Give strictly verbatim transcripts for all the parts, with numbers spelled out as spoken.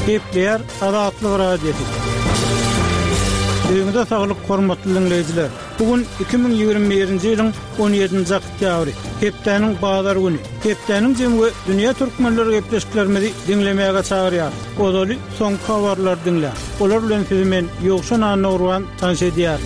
Gepler Azatlyk Radiosu. Düýünde saglyk hormatly dinleýijiler. Bugün iki bin ýygrimi birinji ýylyň on ýedinji oktýabry, Hepdeniň bazar güni. Hepdeniň jemgy dünýä türkmenleri gepleşiklerimizi dinlemäge çagyrýar. Odaly soňky habarlar dinle. Olar bilen siziň ýokşan anawran tanşedýär.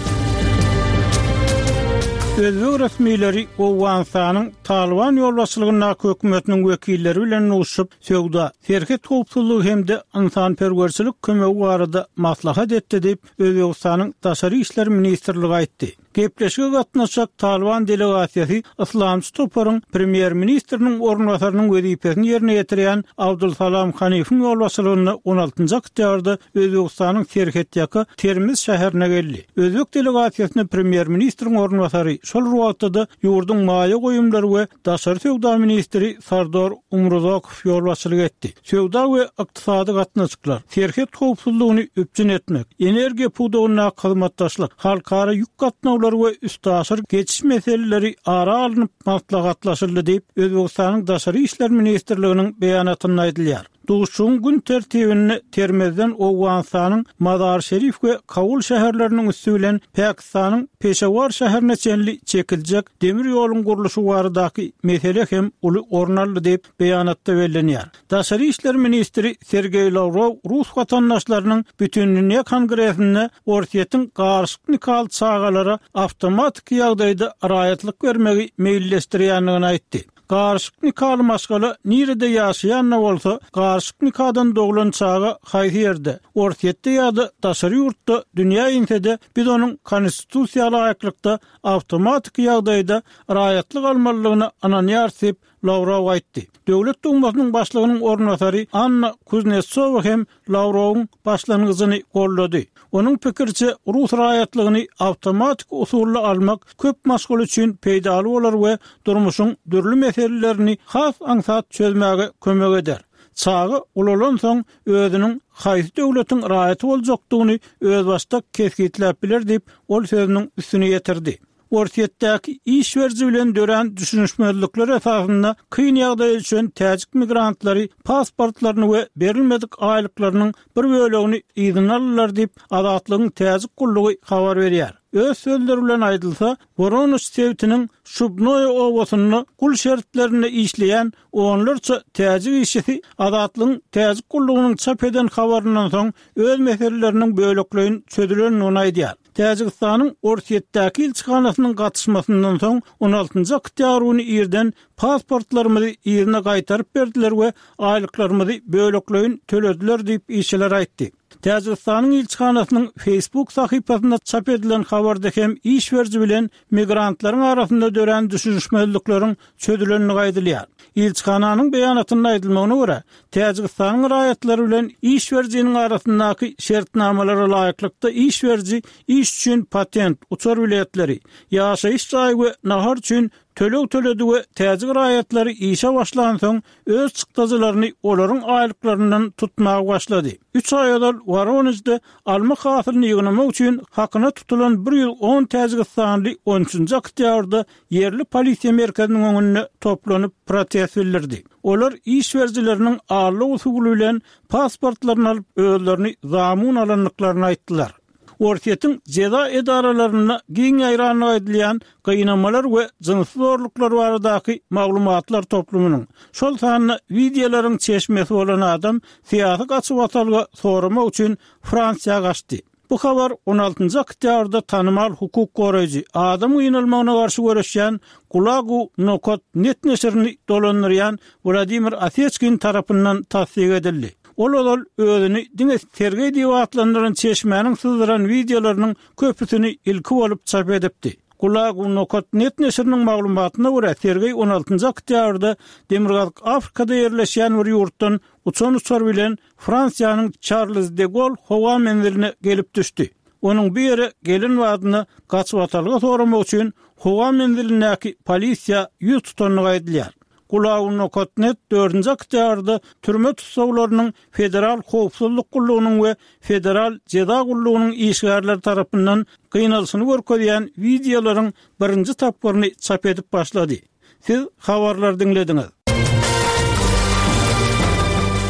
Özbek resmileri Owganistanyň Taliban ýolbaşçylygyna hökümetiniň wekilleri bilen uşup söwda, serket howpsuzlygy hemde insanperwerçilik kömegi barada maslahat etdi diýip Özbekistanyň Daşary işler ministrligi aýtdy. Gepleşige gatnaşak Taliban delegasiýasy Islamçy toparyň premier ministriniň ornwasarynyň wezipesini ýerine ýetirýän Abdulsalam Hanifiň ýolbaşçylygyna on altynjy oktýabrda Özbekistanyň Serket ýaky Termiz şäherine geldi. Özbek delegasiýasyny premier ministriň ornwasary şol wagtda ýurdun maýa goýumlary we Daşary söwda ministri Sardar Umurzokow ýolbaşçylyk etdi. Söwda we ykdysady gatnaşyklar, serket howpsuzlygyny öpçün etmek, energiýa puwdagyna hyzmatdaşlyk, halkara ýük gatnawlary we üstaşyr geçiş meseleleri ara alınıp maslahatlaşyldy diýip Özbekistanyň Daşary işler ministrliginiň beýanatyny aýdylýar. Duşun gün tertibini Termizden Owganistanyň Mazar Şerif we Kabul şäherleriniň üstü bilen Pakistanyň Peşawar şäherine çenli çekiljek demir ýoluň gurulşy baradaky mesele hem uly ornaldy diýip beýanatda bellenýär. Daşary işler ministri Sergey Lavrov Rus watandaşlarynyň bütün dünýä kongresinde ortiýetiň garşyk nikah çagalara awtomatik ýagdaýda raýatlyk bermegi meýilleşdirýändigini aýtdy. Garşyk nikahy maşgala nirede ýaşaýan bolsa, garşyk nikadan doglan çaga haýsy ýerde, ortiýetde ýa-da daşary ýurtda dünýä ýetide biz onuň konstitusiýal aýaklykda awtomatik ýagdaýda raýatlyk almalygyna ananýar diýip Lavrov aýtdy. Döwlet dumasynyň başlygynyň ornwasary Anna Kuznetsova hem Lavrowyň başlangyjyny gollady. Onuň pikirçe Rus raýatlygyny awtomatik usulla almak köp maşgul üçin peýdaly bolar we durmuşyň dürli meselelerini has aňsat çözmäge kömek eder. Çagy ulalan soň özüniň haýsy döwletiň raýaty boljakdygyny öz başda kesgitläp biler diýip ol sözüniň üstüne ýetirdi. Ortiýetdäki iş berji bilen dören düşünüşmezlikler esasynda kyn ýagdaý üçin täjik migrantlary pasportlaryny we berilmedik aýlyklarynyň bir bölegini ýygyň alýarlar diýip Azatlygyň täjik gullugy habar berýär. Öz sözleri bilen aýdylsa, Voronezh sewtiniň Şubnoy owasyny gul şertlerini işleýän onlarça täjik işçisi Azatlygyň täjik gullugynyň çap eden habaryndan soň öz meseleleriniň böleklerini çözülenini aýdýar. Täjikistanyň ortiýetdäki ilçihanasynyň gatnaşmasyndan soň on altynjy oktýabr güni ýerden pasportlarymyzy ýerine gaýtaryp berdiler we aýlyklarymyzy böleklerini tölediler diýip işçiler aýtdy. Täjikistanyň ilçihanasynyň Facebook sahypasynda çap edilen habarda hem iş berji bilen migrantlaryň arasynda dören düşünüşmezlikleriň çözülenini gaýdylýar. İlçihananyň beýanatyna aýdylmagyna görä, Täjikistanyň raýatlary bilen iş berjiniň arasyndaky şertnamalary laýyklykda iş berji iş üçin patent, uçar biletleri, ýaşaýyş jaýy we nahar üçin töleg töledi we täjik raýatlary işe başlan soň öz çykdazylaryny olaryň aýlyklaryndan tutmagy başlady. üç ay ýaly Voronezhde alma hasylyny ýygnamak üçin hakyna tutulan bir ýyl on Täjikistanly on üçinji oktýabrda yerli polisiýa merkeziniň öňünde toplanyp protest bildirdi. Olar iş berjileriniň ağırlyk usuly bilen pasportlaryny alyp özlerini zamun alanlyklaryny aýtdylar. Ortiýetiň jeda edaralaryna giň aýranyna aýdylýan gynamalar we jynsy zorluklar baradaky maglumatlar toplumynyň şol sanyny videolaryň çeşmesi bolan adam syýasy gaçyp atalga soramak üçin Fransiýa gaçdy. Bu habar on altynjy oktýabrda tanymal hukuk goraýjy adam ýynalmagyna garşy görüşýän Kulagu Nokot net neşrini dolandyrýan Vladimir Asechkin tarapyndan tasdik edildi. Ololol özüni diňe terge diýip atlandyran çeşmäniň sızdıran videolarynyň köpüsini ilki bolup çap edipdi. Kulagu Nokot net neşriniň maglumatyna görä terge on altynjy oktýabrda Demirgazyk Afrikada ýerleşýän bir ýurtdan uçan uçar bilen Fransiýanyň Charles de Gaulle howa menziline gelip düşdi. Onuň bir ýere gelin wadyny gaçyp atalga soramak üçin howa menzilinäki polisiýa ýüz tutanyny gaýdylýar. Kulagu Nokot net dördünji oktýabrda türme tutsaglarynyň federal howpsuzlyk gullugynyň we federal jeda gullugynyň işgärleri tarapyndan gynalşyny görkezýän videolaryň birinji tapgyryny çap edip başlady. Siz habarlar dinlediňiz.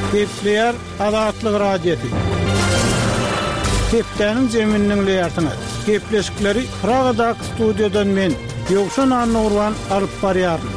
Gepleyer Azatlyk Radiosu. Tepdenin zeminiň leýartyna. Gepleşikleri Pragadak studiodan men Ýogşan Annurwan alyp barýarym.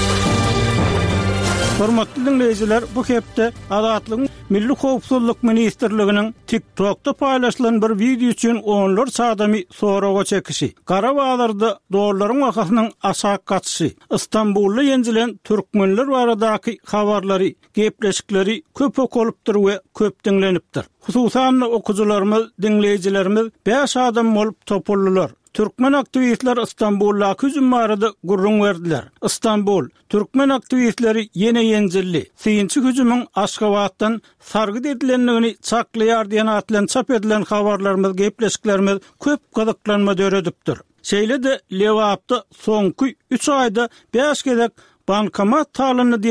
Hormatly dinleýijiler, bu hepde Azatlyk Milli Howpsuzlyk Ministrliginiň TikTokda paýlaşylan bir video üçin onlar sadamy soraga çekişi. Garabağlarda doğruların wakatynyň aşak gaçyşy. İstanbulda ýenjilen türkmenler baradaky habarlary, gepleşikleri köp okulypdyr we köp dinlenipdir. Hususan okujularymyz, dinleýijilerimiz beş adam bolup topuldylar. Türkmen aktivistler İstanbul'a hüjüm barada gurrun verdiler. İstanbul, Türkmen aktivistleri yene ýenjildi. Synçy hüjümüň Aşgabatdan sargyd edilenligini çaklaýar diýen atlan çap edilen habarlarymyz, gepleşiklerimiz köp gazaklanma döredipdir. Şeýle de Lewapda soňky üç aýda beş gezek bankomat talyny